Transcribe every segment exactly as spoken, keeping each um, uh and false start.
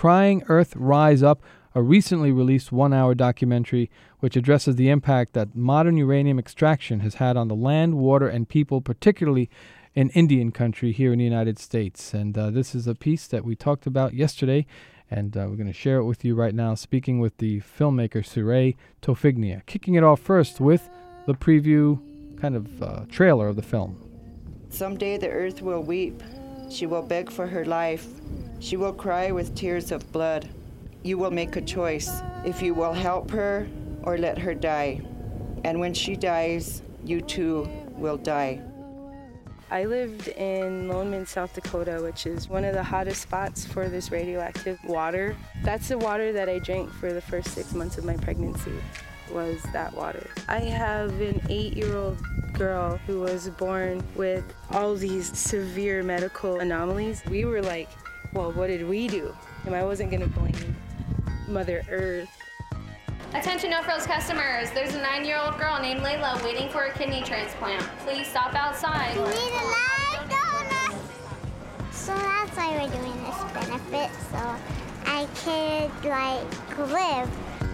Crying Earth, Rise Up, a recently released one-hour documentary which addresses the impact that modern uranium extraction has had on the land, water, and people, particularly in Indian country here in the United States. And uh, this is a piece that we talked about yesterday, and uh, we're going to share it with you right now, speaking with the filmmaker Surey Tofignia. Kicking it off first with the preview kind of uh, trailer of the film. Someday the earth will weep. She will beg for her life. She will cry with tears of blood. You will make a choice if you will help her or let her die. And when she dies, you too will die. I lived in Lone Min, South Dakota, which is one of the hottest spots for this radioactive water. That's the water that I drank for the first six months of my pregnancy, was that water. I have an eight-year-old girl who was born with all these severe medical anomalies. We were like, well, what did we do? And I wasn't gonna blame Mother Earth. Attention No Frills customers, there's a nine-year-old girl named Layla waiting for a kidney transplant. Please stop outside. We need a live donut. So that's why we're doing this benefit, so I could like live.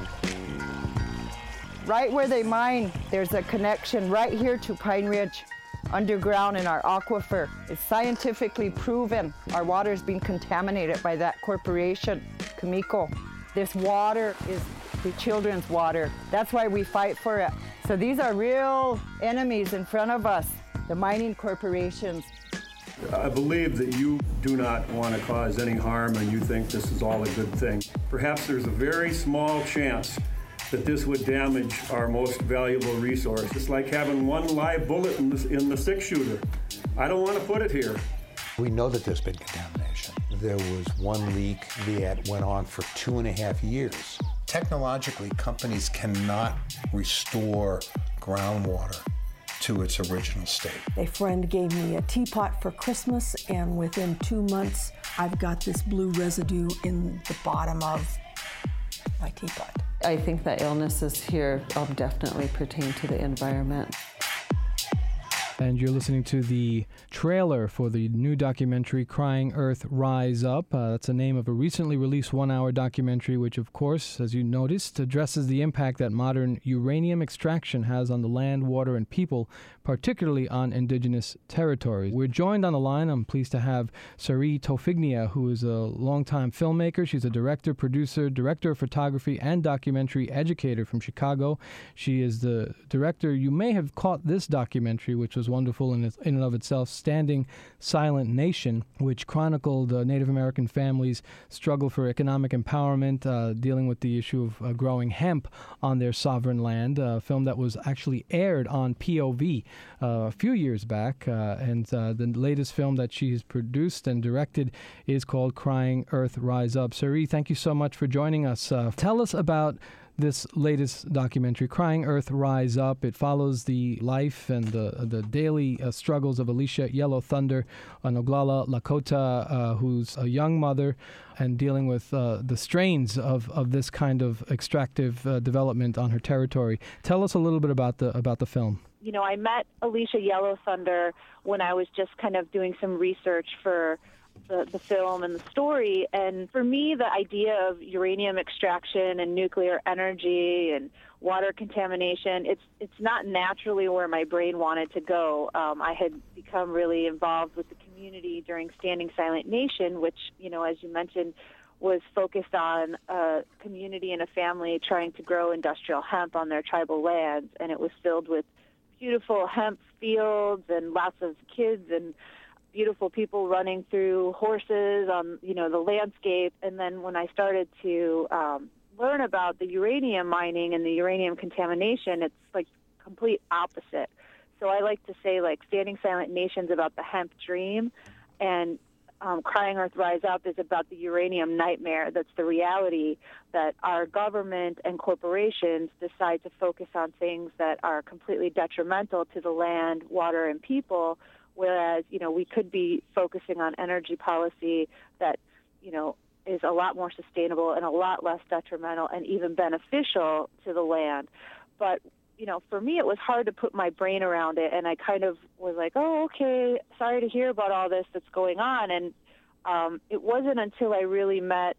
Right where they mine, there's a connection right here to Pine Ridge, underground in our aquifer. It's scientifically proven our water's been contaminated by that corporation, Cameco. This water is the children's water. That's why we fight for it. So these are real enemies in front of us, the mining corporations. I believe that you do not want to cause any harm and you think this is all a good thing. Perhaps there's a very small chance that this would damage our most valuable resource. It's like having one live bullet in the, in the six-shooter. I don't want to put it here. We know that there's been contamination. There was one leak that went on for two and a half years. Technologically, companies cannot restore groundwater to its original state. A friend gave me a teapot for Christmas, and within two months, I've got this blue residue in the bottom of my teapot. I think the illnesses here um, definitely pertain to the environment. And you're listening to the trailer for the new documentary, Crying Earth, Rise Up. Uh, that's the name of a recently released one-hour documentary, which, of course, as you noticed, addresses the impact that modern uranium extraction has on the land, water, and people, particularly on indigenous territories. We're joined on the line. I'm pleased to have Surey Tofignia, who is a longtime filmmaker. She's a director, producer, director of photography, and documentary educator from Chicago. She is the director. You may have caught this documentary, which was wonderful in, in and of itself, Standing Silent Nation, which chronicled uh, Native American families' struggle for economic empowerment, uh, dealing with the issue of uh, growing hemp on their sovereign land, a film that was actually aired on P O V uh, a few years back. Uh, and uh, the latest film that she has produced and directed is called Crying Earth, Rise Up. Surey, thank you so much for joining us. Uh, tell us about this latest documentary, Crying Earth, Rise Up. It follows the life and the the daily uh, struggles of Alicia Yellow Thunder, an Oglala Lakota, uh, who's a young mother and dealing with uh, the strains of, of this kind of extractive uh, development on her territory. Tell us a little bit about the about the film. You know, I met Alicia Yellow Thunder when I was just kind of doing some research for The, the film and the story. And for me, the idea of uranium extraction and nuclear energy and water contamination, it's it's not naturally where my brain wanted to go. Um, I had become really involved with the community during Standing Silent Nation, which, you know, as you mentioned, was focused on a community and a family trying to grow industrial hemp on their tribal lands. And it was filled with beautiful hemp fields and lots of kids and beautiful people running through horses on, you know, the landscape. And then when I started to um, learn about the uranium mining and the uranium contamination, it's like complete opposite. So I like to say, like, Standing Silent Nation's about the hemp dream, and um, Crying Earth, Rise Up is about the uranium nightmare. That's the reality that our government and corporations decide to focus on things that are completely detrimental to the land, water, and people, whereas, you know, we could be focusing on energy policy that, you know, is a lot more sustainable and a lot less detrimental and even beneficial to the land. But, you know, for me, it was hard to put my brain around it, and I kind of was like, oh, okay, sorry to hear about all this that's going on. And um, it wasn't until I really met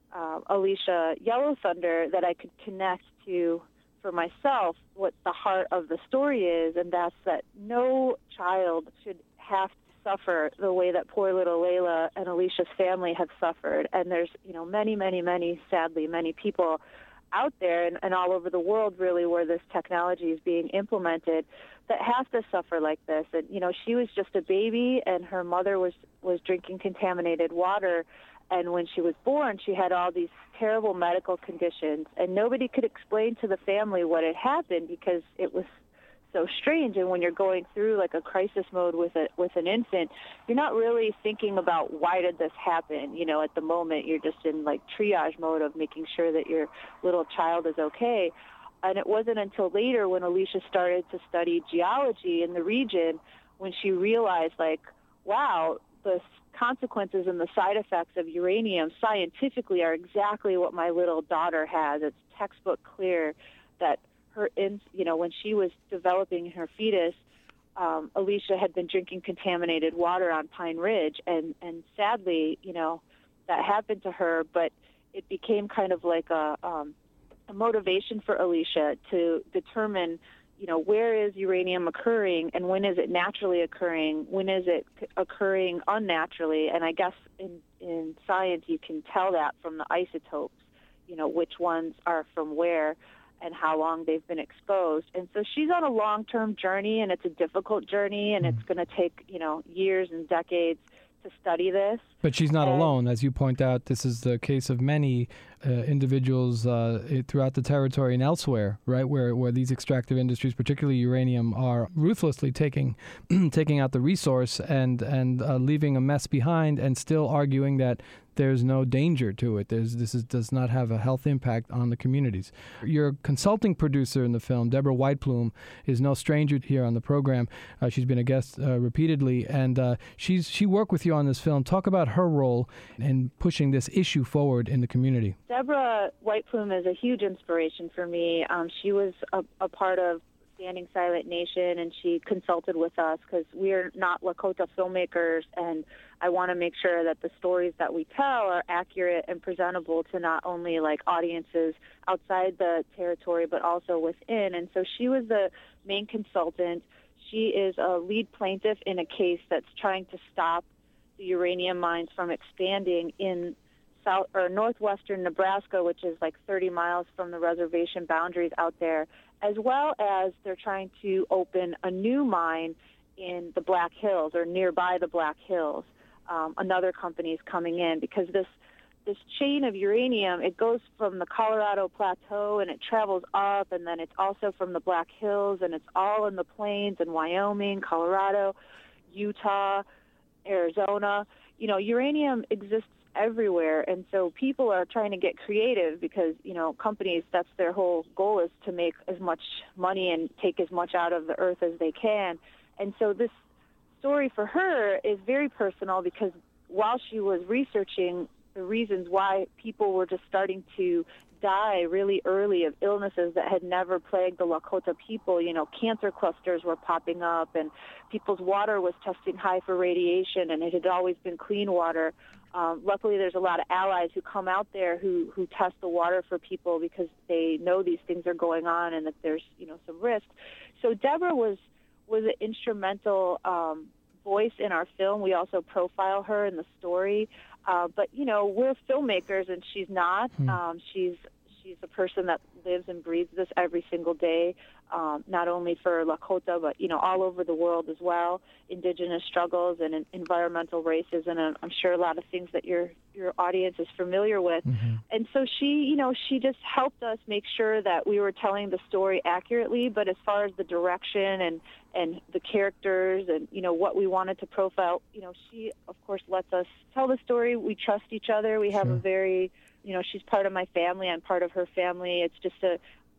uh, Alicia Yellow Thunder that I could connect to for myself what the heart of the story is, and that's that no child should have to suffer the way that poor little Layla and Alicia's family have suffered. And there's, you know, many, many, many, sadly, many people out there and, and all over the world, really, where this technology is being implemented that have to suffer like this. And, you know, she was just a baby, and her mother was, was drinking contaminated water. And when she was born, she had all these terrible medical conditions, and nobody could explain to the family what had happened because it was so strange. And when you're going through like a crisis mode with a with an infant, you're not really thinking about why did this happen. You know, at the moment, you're just in like triage mode of making sure that your little child is okay. And it wasn't until later when Alicia started to study geology in the region when she realized, like, wow, the consequences and the side effects of uranium scientifically are exactly what my little daughter has. It's textbook clear that her, in, you know, when she was developing her fetus, um, Alicia had been drinking contaminated water on Pine Ridge, and, and sadly, you know, that happened to her, but it became kind of like a, um, a motivation for Alicia to determine, you know, where is uranium occurring and when is it naturally occurring? When is it occurring unnaturally? And I guess in, in science you can tell that from the isotopes, you know, which ones are from where and how long they've been exposed. And so she's on a long-term journey, and it's a difficult journey, and it's going to take, you know, years and decades to study this. But she's not and, alone. As you point out, this is the case of many uh, individuals uh, throughout the territory and elsewhere, right, where where these extractive industries, particularly uranium, are ruthlessly taking taking out the resource and, and uh, leaving a mess behind, and still arguing that there's no danger to it. There's, this is, does not have a health impact on the communities. Your consulting producer in the film, Deborah Whiteplume, is no stranger here on the program. Uh, she's been a guest uh, repeatedly, and uh, she's she worked with you on this film. Talk about her role in pushing this issue forward in the community. Deborah Whiteplume is a huge inspiration for me. Um, she was a, a part of Standing Silent Nation, and she consulted with us because we are not Lakota filmmakers, and I want to make sure that the stories that we tell are accurate and presentable to not only like audiences outside the territory but also within. And so she was the main consultant. She is a lead plaintiff in a case that's trying to stop the uranium mines from expanding in south or northwestern Nebraska, which is like thirty miles from the reservation boundaries out there, as well as they're trying to open a new mine in the Black Hills or nearby the Black Hills. Um, another company is coming in because this this chain of uranium, it goes from the Colorado Plateau and it travels up, and then it's also from the Black Hills, and it's all in the plains in Wyoming, Colorado, Utah, Arizona. You know, uranium exists everywhere, and so people are trying to get creative because, you know, companies, that's their whole goal, is to make as much money and take as much out of the earth as they can. And so this story for her is very personal because while she was researching the reasons why people were just starting to die really early of illnesses that had never plagued the Lakota people, you know, cancer clusters were popping up, and people's water was testing high for radiation, and it had always been clean water. Um, luckily, there's a lot of allies who come out there who, who test the water for people because they know these things are going on and that there's, you know, some risk. So Deborah was was an instrumental um, voice in our film. We also profile her in the story. Uh, but, you know, we're filmmakers, and she's not. Mm. Um, she's she's a person that lives and breathes this every single day, um, not only for Lakota, but, you know, all over the world as well, indigenous struggles and environmental racism, and I'm sure a lot of things that your your audience is familiar with. Mm-hmm. And so she, you know, she just helped us make sure that we were telling the story accurately, but as far as the direction and, and the characters and, you know, what we wanted to profile, you know, she, of course, lets us tell the story. We trust each other. We have sure. a very, you know, she's part of my family. I'm part of her family. It's just a,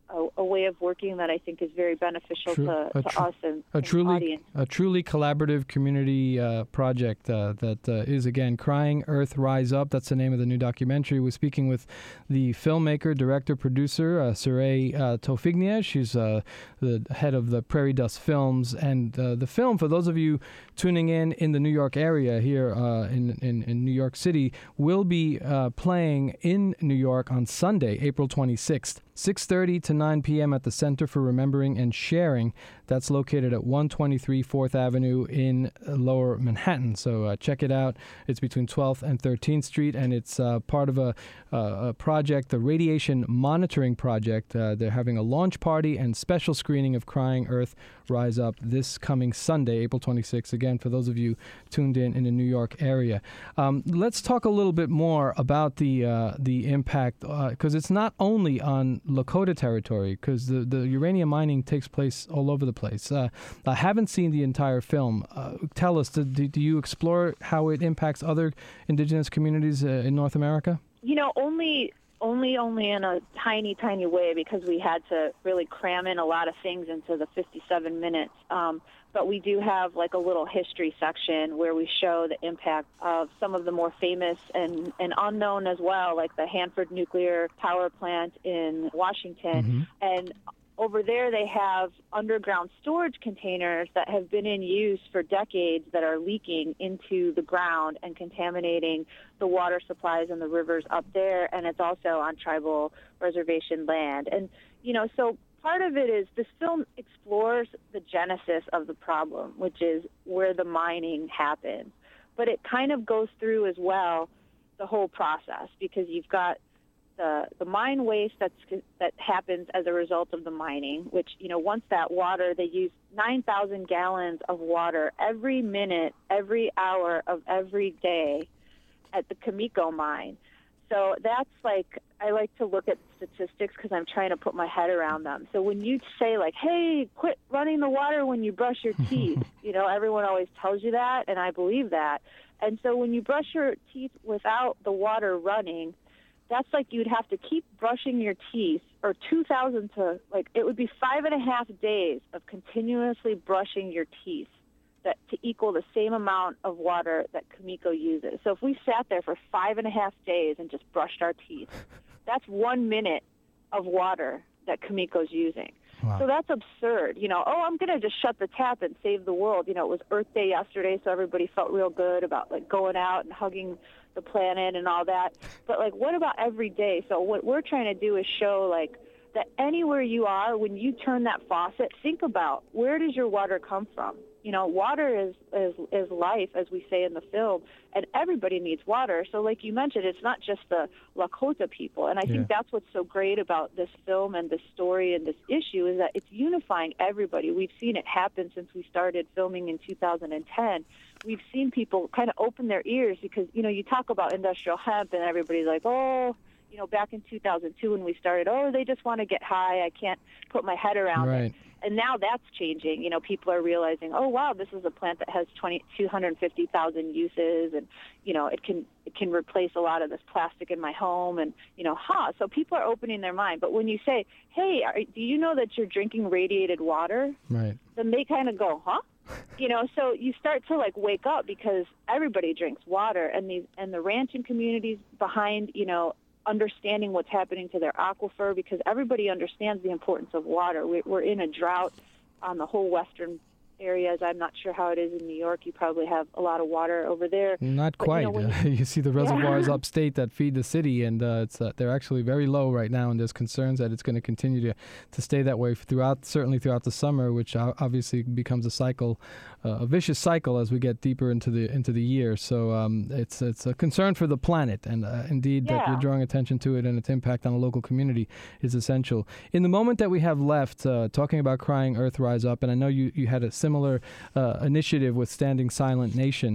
a, a way of working that I think is very beneficial True, to, a to tr- us and, a and truly audience. a truly collaborative community uh, project uh, that uh, is again Crying Earth Rise Up. That's the name of the new documentary. We're speaking with the filmmaker, director, producer uh, Saray uh, Tofignia. She's uh, the head of the Prairie Dust Films, and uh, the film, for those of you tuning in in the New York area here uh, in, in in New York City, will be uh, playing in New York on Sunday, April twenty-sixth. six thirty to nine p.m. at the Center for Remembering and Sharing. That's located at one twenty-three fourth Avenue in Lower Manhattan. So uh, check it out. It's between twelfth and thirteenth Street, and it's uh, part of a, uh, a project, the Radiation Monitoring Project. Uh, they're having a launch party and special screening of Crying Earth Rise Up this coming Sunday, April twenty-sixth. Again, for those of you tuned in in the New York area. Um, let's talk a little bit more about the uh, the impact, because uh, it's not only on Lakota territory, because the, the uranium mining takes place all over the place. Uh, I haven't seen the entire film. Uh, tell us, do, do you explore how it impacts other indigenous communities uh, in North America? You know, only only only in a tiny, tiny way, because we had to really cram in a lot of things into the fifty-seven minutes. Um, but we do have like a little history section where we show the impact of some of the more famous and, and unknown as well, like the Hanford Nuclear Power Plant in Washington. Mm-hmm. And over there they have underground storage containers that have been in use for decades that are leaking into the ground and contaminating the water supplies in the rivers up there, and it's also on tribal reservation land. And, you know, so part of it is this film explores the genesis of the problem, which is where the mining happens. But it kind of goes through as well the whole process, because you've got the the mine waste that's that happens as a result of the mining, which, you know, once that water, they use nine thousand gallons of water every minute, every hour of every day at the Cameco mine. So that's like, I like to look at statistics because I'm trying to put my head around them. So when you say like, hey, quit running the water when you brush your teeth, you know, everyone always tells you that, and I believe that. And so when you brush your teeth without the water running, that's like you'd have to keep brushing your teeth, or two thousand to, like, it would be five and a half days of continuously brushing your teeth that to equal the same amount of water that Cameco uses. So if we sat there for five and a half days and just brushed our teeth, that's one minute of water that Cameco's using. Wow. So that's absurd. You know, oh, I'm going to just shut the tap and save the world. You know, it was Earth Day yesterday, so everybody felt real good about, like, going out and hugging the planet and all that. But, like, what about every day? So what we're trying to do is show, like, that anywhere you are, when you turn that faucet, think about, where does your water come from? You know, water is, is is life, as we say in the film, and everybody needs water. So like you mentioned, it's not just the Lakota people. And I Yeah. think that's what's so great about this film and this story and this issue, is that it's unifying everybody. We've seen it happen since we started filming in two thousand ten. We've seen people kind of open their ears because, you know, you talk about industrial hemp and everybody's like, oh, you know, back in two thousand two when we started, oh, they just want to get high. I can't put my head around Right. it. And now that's changing. You know, people are realizing, oh, wow, this is a plant that has twenty, two hundred fifty thousand uses, and, you know, it can it can replace a lot of this plastic in my home. And, you know, huh, so people are opening their mind. But when you say, hey, are, do you know that you're drinking radiated water? Right. Then they kind of go, huh? You know, so you start to, like, wake up, because everybody drinks water, and these and the ranching communities behind, you know, understanding what's happening to their aquifer, because everybody understands the importance of water. We're in a drought on the whole western areas. I'm not sure how it is in New York. You probably have a lot of water over there. Not But, quite. You, know, when you, you, see the reservoirs Yeah. upstate that feed the city, and uh, it's uh, they're actually very low right now, and there's concerns that it's going to continue to to stay that way throughout, certainly throughout the summer, which o- obviously becomes a cycle, uh, a vicious cycle as we get deeper into the into the year. So um, it's it's a concern for the planet, and uh, indeed that Yeah. you're drawing attention to it and its impact on the local community is essential. In the moment that we have left, uh, talking about Crying Earth Rise Up, and I know you you had a similar Uh, initiative with Standing Silent Nation.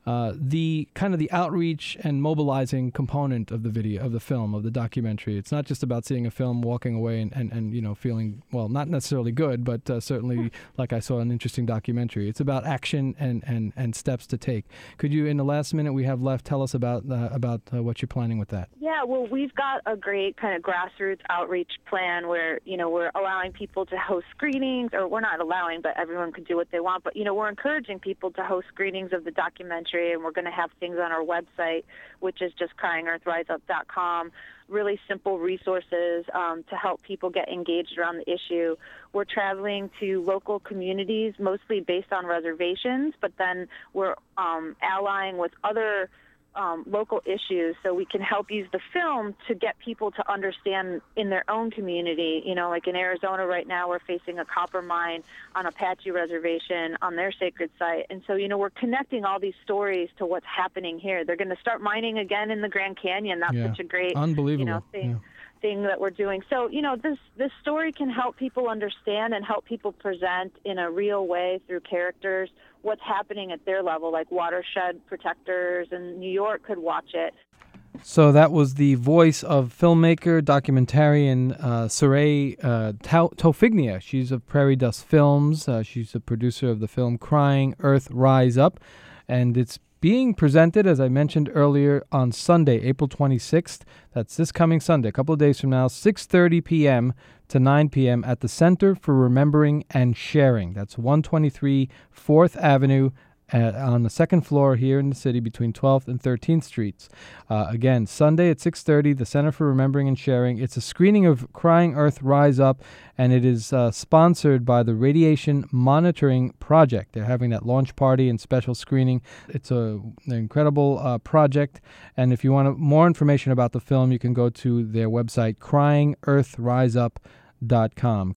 uh, the kind of the outreach and mobilizing component of the video, of the film, of the documentary. It's not just about seeing a film, walking away, and, and, and you know, feeling, well, not necessarily good, but uh, certainly like I saw an interesting documentary. It's about action and, and, and steps to take. Could you, in the last minute we have left, tell us about uh, about uh, what you're planning with that? Yeah, well, we've got a great kind of grassroots outreach plan where, you know, we're allowing people to host screenings, or we're not allowing, but everyone can do what they want. But, you know, we're encouraging people to host screenings of the documentary, and we're going to have things on our website, which is just crying earth rise up dot com. Really simple resources um, to help people get engaged around the issue. We're traveling to local communities, mostly based on reservations, but then we're um, allying with other Um, local issues, so we can help use the film to get people to understand in their own community. You know, like in Arizona right now, we're facing a copper mine on Apache reservation on their sacred site. And so, you know, we're connecting all these stories to what's happening here. They're going to start mining again in the Grand Canyon. That's yeah. such a great, Unbelievable. you know, thing. Yeah. thing that we're doing. So, you know, this this story can help people understand and help people present in a real way through characters what's happening at their level, like watershed protectors in New York could watch it. So that was the voice of filmmaker, documentarian uh, Saray uh, Tofignia. She's of Prairie Dust Films. Uh, she's the producer of the film Crying Earth Rise Up. And it's being presented, as I mentioned earlier, on Sunday, April twenty-sixth. That's this coming Sunday, a couple of days from now, six thirty p.m. to nine p.m. at the Center for Remembering and Sharing. That's one twenty-three fourth Avenue uh, on the second floor here in the city between twelfth and thirteenth Streets. Uh, again, Sunday at six thirty, the Center for Remembering and Sharing. It's a screening of Crying Earth Rise Up, and it is uh, sponsored by the Radiation Monitoring Project. They're having that launch party and special screening. It's a, an incredible uh, project, and if you want more information about the film, you can go to their website, crying earth rise up dot com.